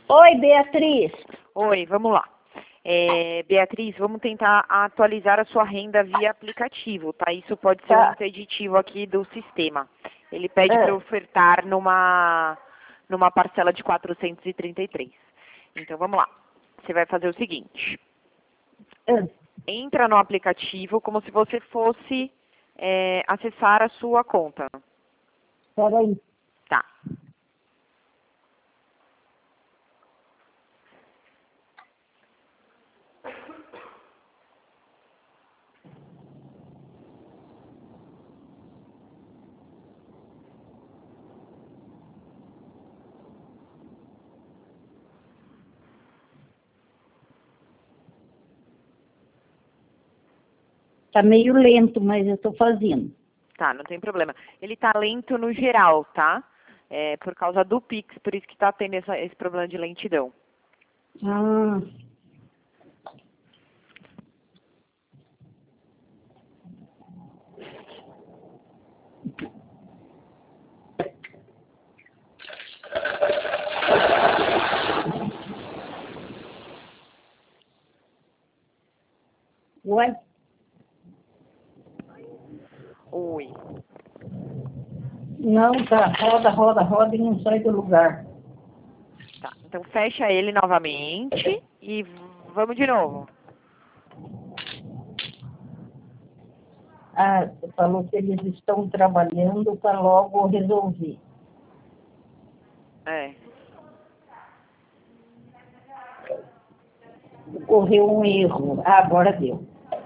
Oi, Beatriz. Oi, vamos lá. Beatriz, vamos tentar atualizar a sua renda via aplicativo, tá? Isso pode ser um Tá. impeditivo aqui do sistema. Ele pede para ofertar numa parcela de 433. Então, vamos lá. Você vai fazer o seguinte. Entra no aplicativo como se você fosse acessar a sua conta. Peraí. Tá. Tá meio lento, mas eu tô fazendo. Tá, não tem problema. Ele tá lento no geral, tá? Por causa do Pix, por isso que tá tendo esse problema de lentidão. Ah. Ué? Oi. Não, tá. Roda e não sai do lugar. Tá, então fecha ele novamente e vamos de novo. Ah, você falou que eles estão trabalhando para logo resolver. Ocorreu um erro. Ah, agora deu.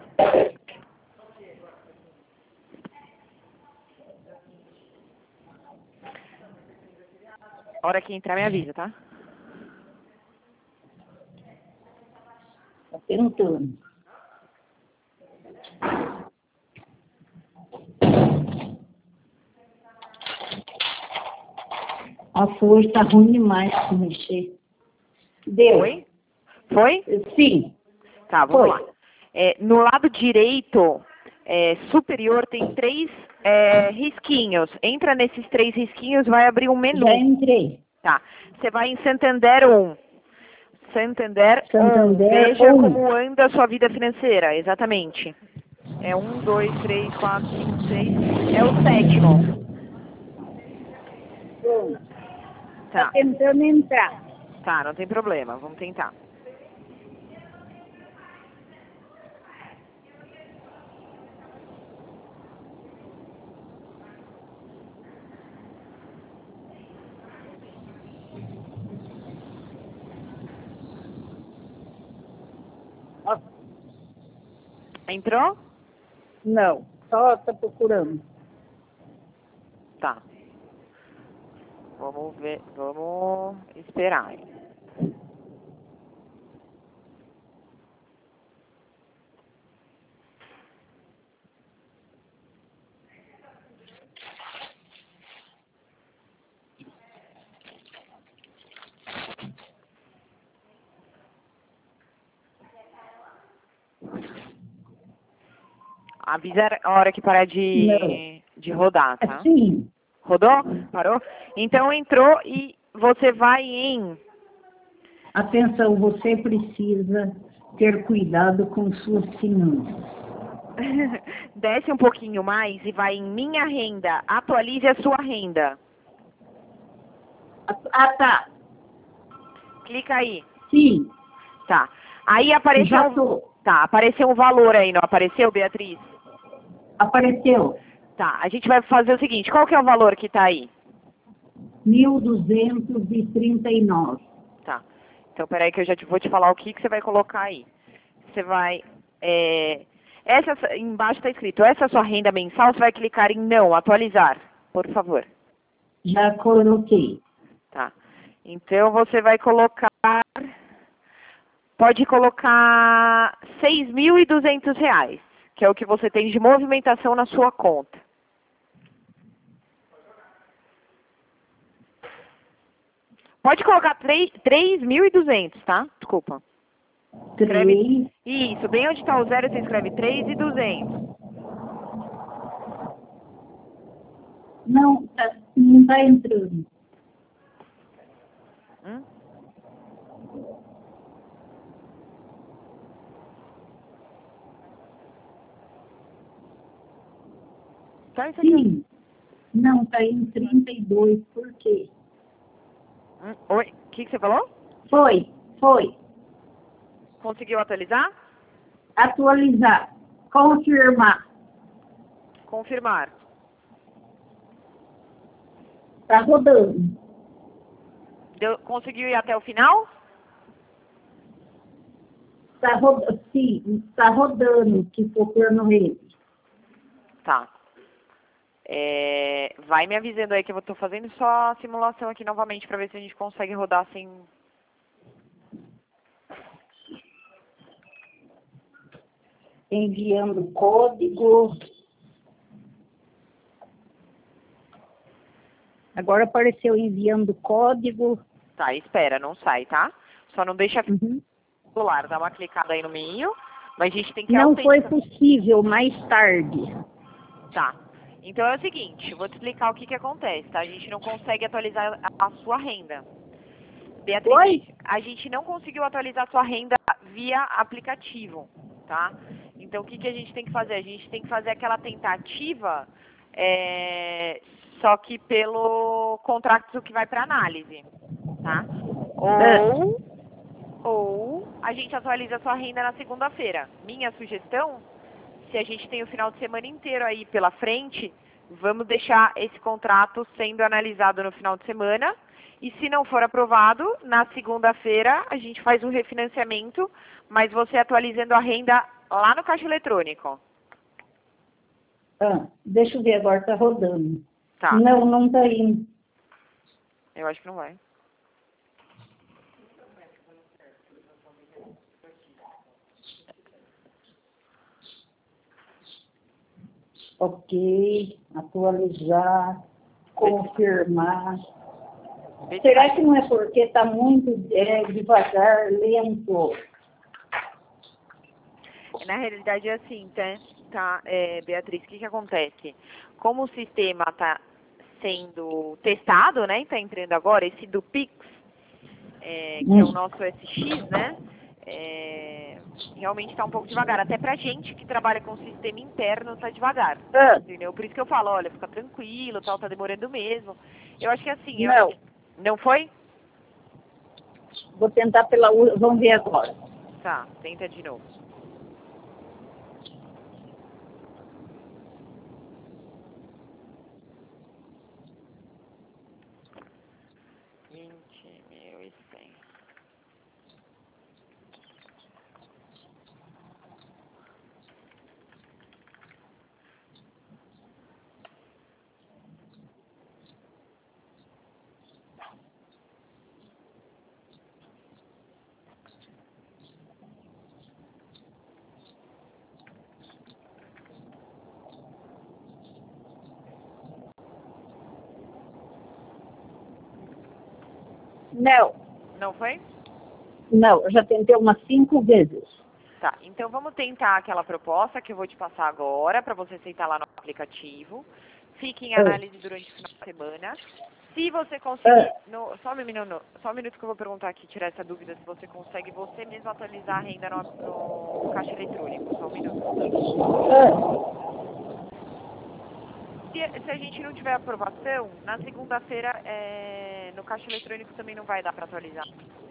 A hora que entrar, me avisa, tá? Tá tentando. A força tá ruim demais para mexer. Deu. Oi? Foi? Sim. Tá, vamos Foi. lá. No lado direito superior tem 3 risquinhos. Entra nesses 3 risquinhos, vai abrir um menu. Já entrei. Tá. Você vai em Santander 1. Santander 1. Santander Veja 1. como anda a sua vida financeira, exatamente. 1, 2, 3, 4, 5, 6. É o 7º. Tá Tá. tentando entrar. Tá, não tem problema. Vamos tentar. Ó, Entrou? não, só tá procurando. Tá. Vamos ver. Vamos esperar. Avisa a hora que parar de rodar, tá? Sim. Rodou? Parou? Então entrou e você vai em... Atenção, você precisa ter cuidado com suas finanças. Desce um pouquinho mais e vai em Minha Renda. Atualize a sua renda. Ah, tá. Clica aí. Sim. Tá. Aí apareceu Já tô. Tá, apareceu um valor aí, não apareceu, Beatriz? Apareceu. Tá, a gente vai fazer o seguinte, qual que é o valor que tá aí? 1.239. Tá. Então, peraí que eu já vou te falar o que você vai colocar aí. Você vai... embaixo está escrito, essa é a sua renda mensal, você vai clicar em não, atualizar, por favor. Já coloquei. Tá. Então, você vai colocar... Pode colocar R$ 6.200, que é o que você tem de movimentação na sua conta. Pode colocar 3.200, tá? Desculpa. Escreve... Isso, bem onde está o zero, você escreve 3.200. Não, não está entrando. Tá isso aqui. Sim. Não, tá em 32. Por quê? Oi, o que você falou? Foi. Conseguiu atualizar? Atualizar. Confirmar. Confirmar. Tá rodando. Conseguiu ir até o final? Tá rodando. Sim, tá rodando, que for pôr no rede. Tá. Vai me avisando aí que eu tô fazendo só a simulação aqui novamente pra ver se a gente consegue rodar sem... Enviando código. Agora apareceu enviando código. Tá, espera, não sai, tá? Só não deixa Uhum. celular, dá uma clicada aí no meio, mas a gente tem que Não foi autenticar. possível mais tarde. Tá. Então é o seguinte, eu vou te explicar o que acontece, tá? A gente não consegue atualizar a sua renda. Beatriz, Oi? a gente não conseguiu atualizar a sua renda via aplicativo, tá? Então o que a gente tem que fazer? A gente tem que fazer aquela tentativa, só que pelo contrato que vai para análise, tá? Ou a gente atualiza a sua renda na segunda-feira. Minha sugestão, se a gente tem o final de semana inteiro aí pela frente, vamos deixar esse contrato sendo analisado no final de semana. E se não for aprovado, na segunda-feira a gente faz um refinanciamento, mas você atualizando a renda lá no caixa eletrônico. Deixa eu ver agora, tá rodando. Tá. Não tá indo. Eu acho que não vai. Ok, atualizar, confirmar. Vê se Será vai. que não é porque está muito devagar, lento? Na realidade é assim, tá, Beatriz, o que acontece? Como o sistema está sendo testado, né, está entrando agora, esse do Pix, que é o nosso SX, né, realmente está um pouco devagar. Até pra gente que trabalha com o sistema interno está devagar, entendeu? Por isso que eu falo, olha, fica tranquilo, tal, tá demorando mesmo. Eu acho que assim, Não. Não foi? Vou tentar pela... Vamos ver agora. Tá, tenta de novo. Não. Não foi? Não, eu já tentei umas 5 vezes. Tá, então vamos tentar aquela proposta que eu vou te passar agora, para você aceitar lá no aplicativo. Fique em análise durante o final de semana. Se você conseguir... Só um minuto que eu vou perguntar aqui, tirar essa dúvida, se você consegue você mesmo atualizar a renda no caixa eletrônico. Só um minuto. Se a gente não tiver aprovação, na segunda-feira no caixa eletrônico também não vai dar para atualizar.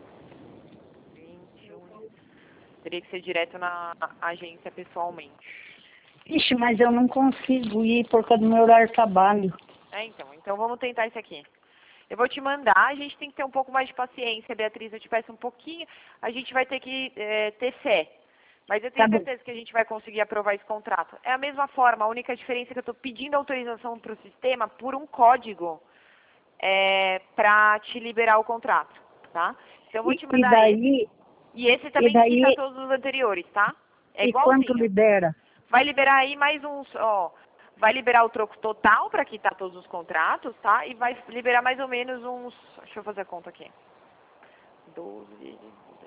21. Teria que ser direto na agência pessoalmente. Ixi, mas eu não consigo ir por causa do meu horário de trabalho. Então vamos tentar isso aqui. Eu vou te mandar, a gente tem que ter um pouco mais de paciência, Beatriz, eu te peço um pouquinho, a gente vai ter que ter fé. Mas eu tenho certeza que a gente vai conseguir aprovar esse contrato. É a mesma forma, a única diferença é que eu estou pedindo autorização para o sistema por um código para te liberar o contrato, tá? Então eu vou te mandar esse. E esse também quita todos os anteriores, tá? É igualzinho. E quanto libera? Vai liberar aí mais uns, vai liberar o troco total para quitar todos os contratos, tá? E vai liberar mais ou menos uns, deixa eu fazer a conta aqui. 12 vezes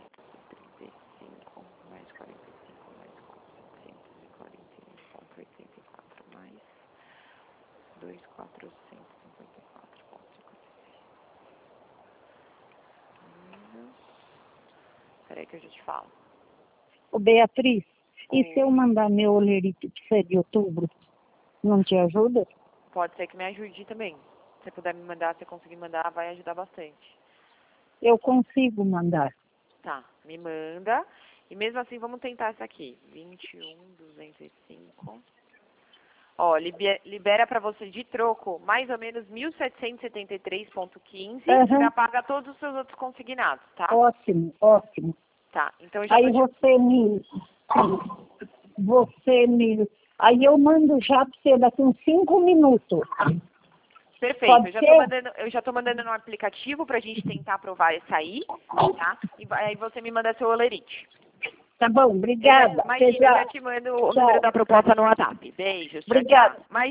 235 mais 45 mais 441,84 mais 2.454,56. Espera aí que eu já te falo. Ô, Beatriz, e se eu mandar meu olerite de 7 de outubro? Não te ajuda? Pode ser que me ajude também. Se você puder me mandar, se você conseguir mandar, vai ajudar bastante. Eu consigo mandar. Tá, me manda. E mesmo assim, vamos tentar essa aqui. 21.205. Ó, libera para você de troco mais ou menos 1.773,15 e já paga todos os seus outros consignados, tá? Ótimo, ótimo. Tá, então eu já Aí tô aí eu mando já para você daqui uns 5 minutos. Perfeito, Pode eu já tô mandando no aplicativo pra gente tentar aprovar essa aí, tá? E aí você me manda seu olerite. Tá bom, obrigada. Imagina, eu já te mando o número da proposta no WhatsApp. Beijos, tchau, Obrigada. tchau.